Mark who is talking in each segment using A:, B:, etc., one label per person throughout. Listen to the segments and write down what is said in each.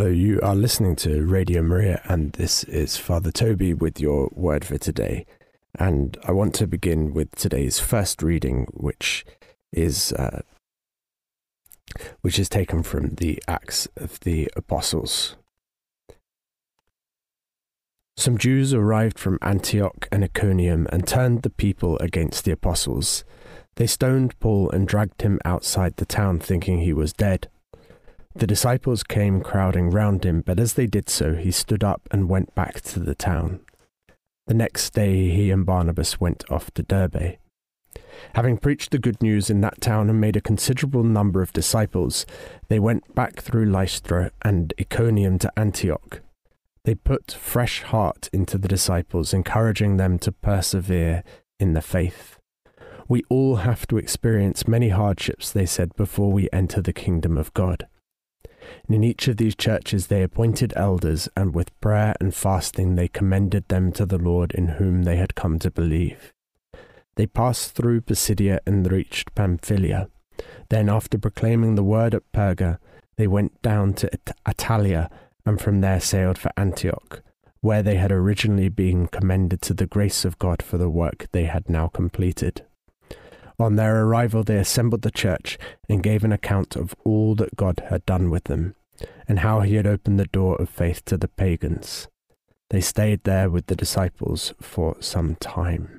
A: Hello, you are listening to Radio Maria, and this is Father Toby with your word for today. And I want to begin with today's first reading, which is taken from the Acts of the Apostles. Some Jews arrived from Antioch and Iconium and turned the people against the apostles. They stoned Paul and dragged him outside the town, thinking he was dead. The disciples came crowding round him, but as they did so, he stood up and went back to the town. The next day he and Barnabas went off to Derbe. Having preached the good news in that town and made a considerable number of disciples, they went back through Lystra and Iconium to Antioch. They put fresh heart into the disciples, encouraging them to persevere in the faith. We all have to experience many hardships, they said, before we enter the kingdom of God. And in each of these churches they appointed elders, and with prayer and fasting they commended them to the Lord in whom they had come to believe. They passed through Pisidia and reached Pamphylia. Then, after proclaiming the word at Perga, they went down to Attalia, and from there sailed for Antioch, where they had originally been commended to the grace of God for the work they had now completed. On their arrival they assembled the church and gave an account of all that God had done with them, and how he had opened the door of faith to the pagans. They stayed there with the disciples for some time.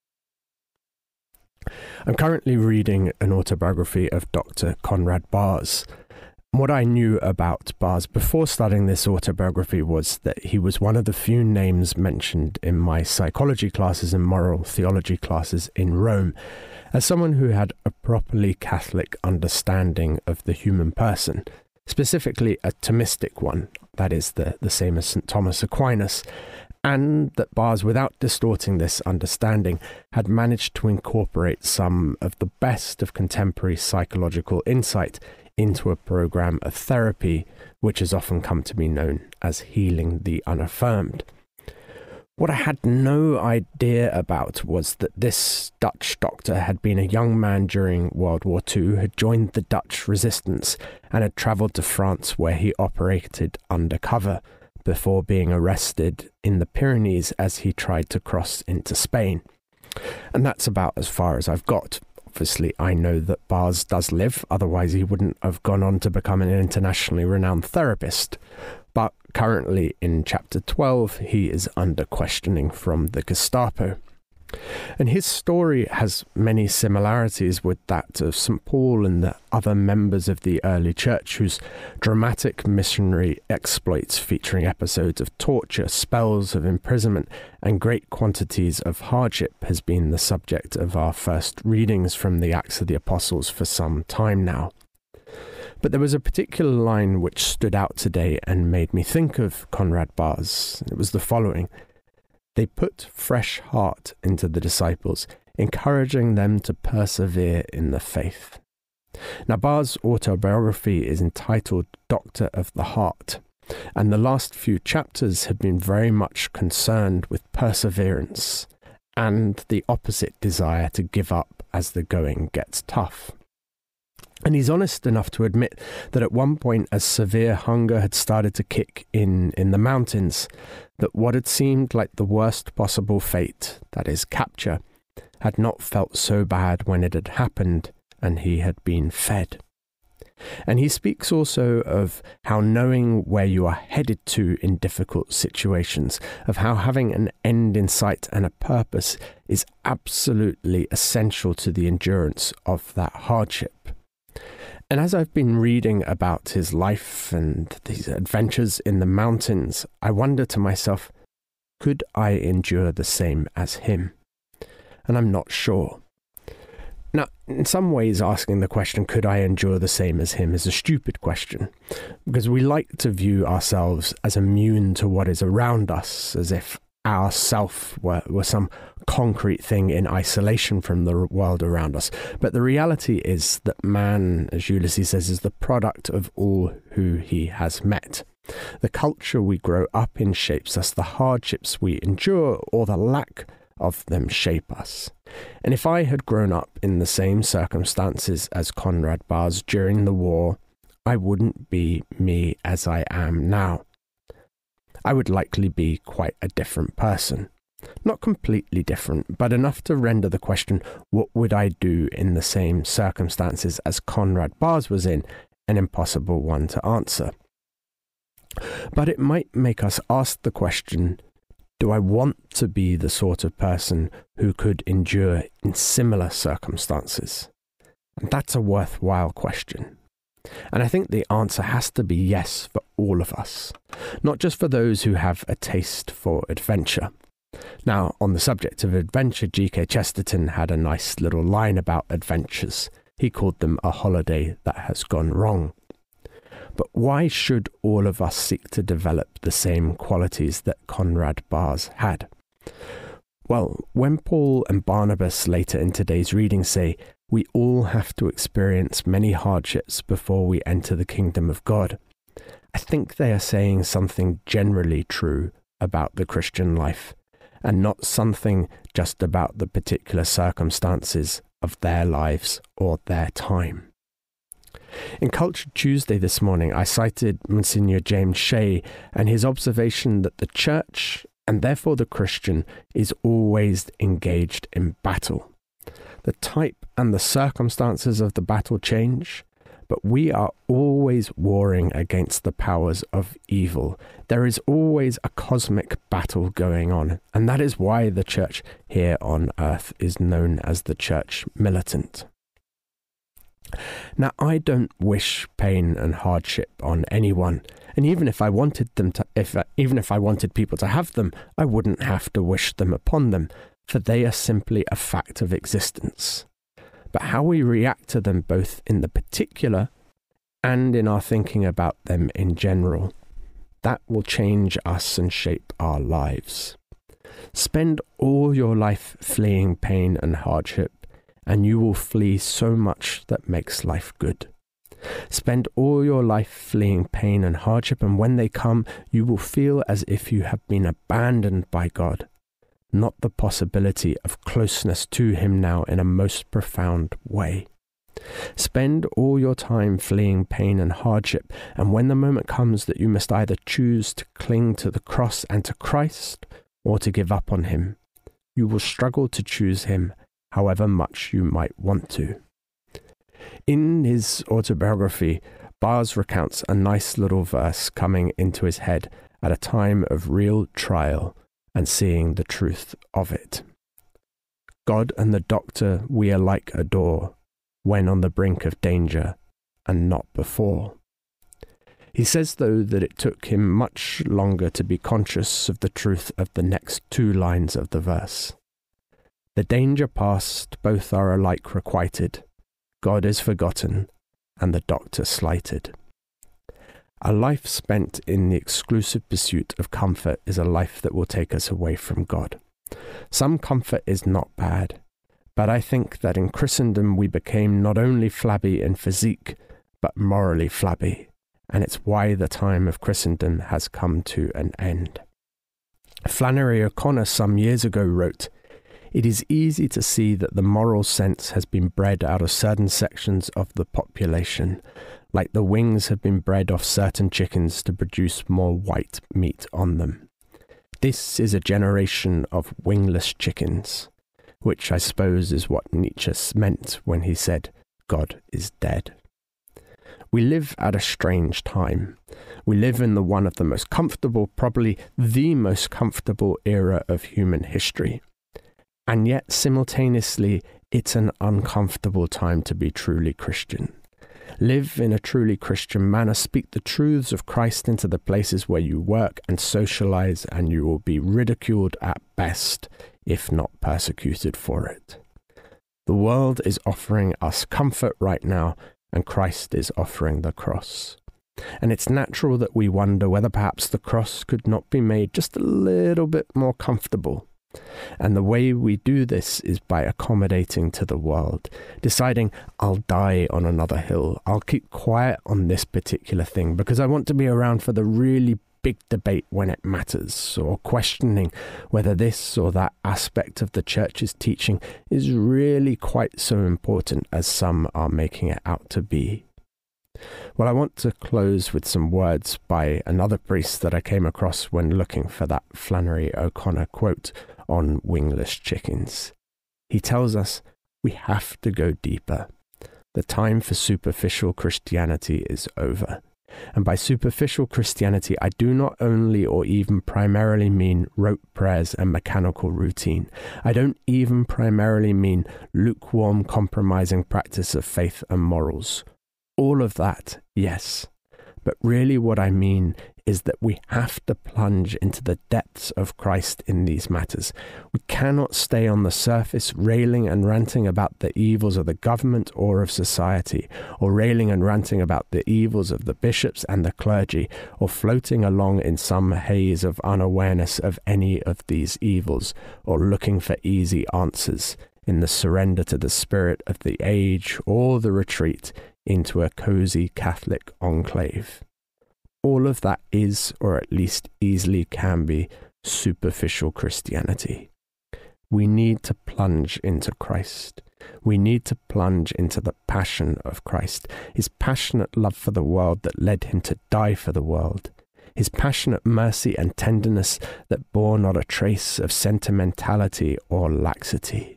A: I'm currently reading an autobiography of Dr. Conrad Baars. What I knew about Baars before studying this autobiography was that he was one of the few names mentioned in my psychology classes and moral theology classes in Rome, as someone who had a properly Catholic understanding of the human person, specifically a Thomistic one, that is, the same as St. Thomas Aquinas, and that Baars, without distorting this understanding, had managed to incorporate some of the best of contemporary psychological insight into a program of therapy, which has often come to be known as healing the unaffirmed. What I had no idea about was that this Dutch doctor had been a young man during World War II, had joined the Dutch resistance, and had travelled to France, where he operated undercover before being arrested in the Pyrenees as he tried to cross into Spain. And that's about as far as I've got. Obviously, I know that Baars does live, otherwise he wouldn't have gone on to become an internationally renowned therapist. But currently in chapter 12, he is under questioning from the Gestapo. And his story has many similarities with that of St. Paul and the other members of the early church, whose dramatic missionary exploits featuring episodes of torture, spells of imprisonment, and great quantities of hardship has been the subject of our first readings from the Acts of the Apostles for some time now. But there was a particular line which stood out today and made me think of Conrad Baars. It was the following: they put fresh heart into the disciples, encouraging them to persevere in the faith. Now, Baars' autobiography is entitled Doctor of the Heart, and the last few chapters have been very much concerned with perseverance and the opposite desire to give up as the going gets tough. And he's honest enough to admit that at one point, as severe hunger had started to kick in the mountains, that what had seemed like the worst possible fate, that is capture, had not felt so bad when it had happened and he had been fed. And he speaks also of how knowing where you are headed to in difficult situations, of how having an end in sight and a purpose is absolutely essential to the endurance of that hardship. And as I've been reading about his life and these adventures in the mountains, I wonder to myself, could I endure the same as him? And I'm not sure. Now, in some ways, asking the question, could I endure the same as him, is a stupid question, because we like to view ourselves as immune to what is around us, as if our self were some concrete thing in isolation from the world around us. But the reality is that man, as Ulysses says, is the product of all who he has met. The culture we grow up in shapes us. The hardships we endure, or the lack of them, shape us. And if I had grown up in the same circumstances as Conrad Baars during the war, I wouldn't be me as I am now. I would likely be quite a different person. Not completely different, but enough to render the question, what would I do in the same circumstances as Conrad Bahr was in, an impossible one to answer. But it might make us ask the question, do I want to be the sort of person who could endure in similar circumstances? And that's a worthwhile question. And I think the answer has to be yes for all of us, not just for those who have a taste for adventure. Now, on the subject of adventure, G.K. Chesterton had a nice little line about adventures. He called them a holiday that has gone wrong. But why should all of us seek to develop the same qualities that Conrad Bahr had? Well, when Paul and Barnabas later in today's reading say, we all have to experience many hardships before we enter the kingdom of God, I think they are saying something generally true about the Christian life, and not something just about the particular circumstances of their lives or their time. In Culture Tuesday this morning, I cited Monsignor James Shea and his observation that the church, and therefore the Christian, is always engaged in battle. The type and the circumstances of the battle change, but we are always warring against the powers of evil. There is always a cosmic battle going on, and that is why the church here on earth is known as the church militant. Now, I don't wish pain and hardship on anyone, and even if I wanted people to have them, I wouldn't have to wish them upon them, for they are simply a fact of existence. But how we react to them both in the particular and in our thinking about them in general, that will change us and shape our lives. Spend all your life fleeing pain and hardship, and you will flee so much that makes life good. Spend all your life fleeing pain and hardship, and when they come, you will feel as if you have been abandoned by God, not the possibility of closeness to Him now in a most profound way. Spend all your time fleeing pain and hardship, and when the moment comes that you must either choose to cling to the cross and to Christ, or to give up on Him, you will struggle to choose Him, however much you might want to. In his autobiography, Bahr recounts a nice little verse coming into his head at a time of real trial and seeing the truth of it. God and the doctor we alike adore, when on the brink of danger and not before. He says, though, that it took him much longer to be conscious of the truth of the next two lines of the verse. The danger past, both are alike requited. God is forgotten, and the doctor slighted. A life spent in the exclusive pursuit of comfort is a life that will take us away from God. Some comfort is not bad, but I think that in Christendom we became not only flabby in physique, but morally flabby, and it's why the time of Christendom has come to an end. Flannery O'Connor some years ago wrote, "It is easy to see that the moral sense has been bred out of certain sections of the population, like the wings have been bred off certain chickens to produce more white meat on them. This is a generation of wingless chickens," which I suppose is what Nietzsche meant when he said, God is dead. We live at a strange time. We live in one of the most comfortable, probably the most comfortable era of human history. And yet, simultaneously, it's an uncomfortable time to be truly Christian. Live in a truly Christian manner, speak the truths of Christ into the places where you work and socialize, and you will be ridiculed at best, if not persecuted for it. The world is offering us comfort right now, and Christ is offering the cross. And it's natural that we wonder whether perhaps the cross could not be made just a little bit more comfortable. And the way we do this is by accommodating to the world, deciding, I'll die on another hill, I'll keep quiet on this particular thing because I want to be around for the really big debate when it matters, or questioning whether this or that aspect of the church's teaching is really quite so important as some are making it out to be. Well, I want to close with some words by another priest that I came across when looking for that Flannery O'Connor quote on wingless chickens. He tells us we have to go deeper. The time for superficial Christianity is over. And by superficial Christianity, I do not only or even primarily mean rote prayers and mechanical routine. I don't even primarily mean lukewarm, compromising practice of faith and morals. All of that, yes. But really what I mean is that we have to plunge into the depths of Christ in these matters. We cannot stay on the surface railing and ranting about the evils of the government or of society, or railing and ranting about the evils of the bishops and the clergy, or floating along in some haze of unawareness of any of these evils, or looking for easy answers in the surrender to the spirit of the age or the retreat into a cozy Catholic enclave. All of that is, or at least easily can be, superficial Christianity. We need to plunge into Christ. We need to plunge into the passion of Christ, his passionate love for the world that led him to die for the world, his passionate mercy and tenderness that bore not a trace of sentimentality or laxity.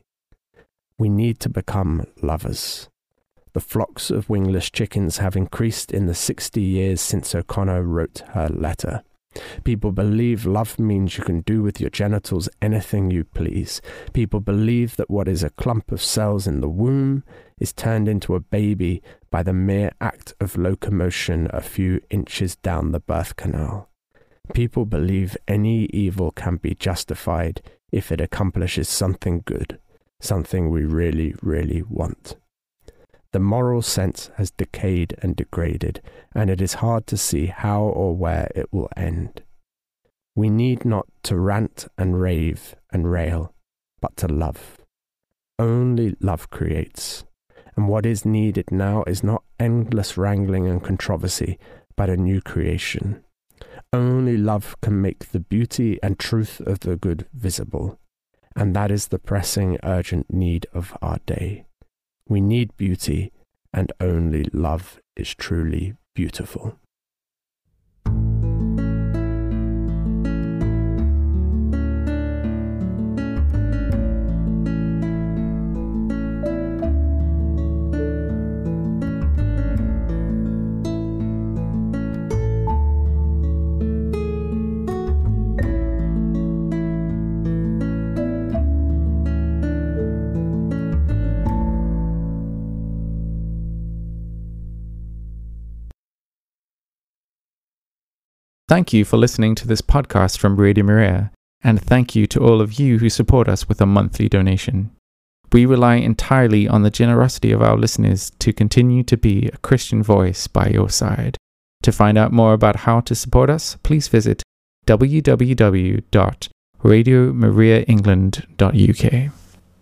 A: We need to become lovers. The flocks of wingless chickens have increased in the 60 years since O'Connor wrote her letter. People believe love means you can do with your genitals anything you please. People believe that what is a clump of cells in the womb is turned into a baby by the mere act of locomotion a few inches down the birth canal. People believe any evil can be justified if it accomplishes something good, something we really, really want. The moral sense has decayed and degraded, and it is hard to see how or where it will end. We need not to rant and rave and rail, but to love. Only love creates, and what is needed now is not endless wrangling and controversy, but a new creation. Only love can make the beauty and truth of the good visible, and that is the pressing, urgent need of our day. We need beauty, and only love is truly beautiful.
B: Thank you for listening to this podcast from Radio Maria, and thank you to all of you who support us with a monthly donation. We rely entirely on the generosity of our listeners to continue to be a Christian voice by your side. To find out more about how to support us, please visit www.radiomariaengland.uk.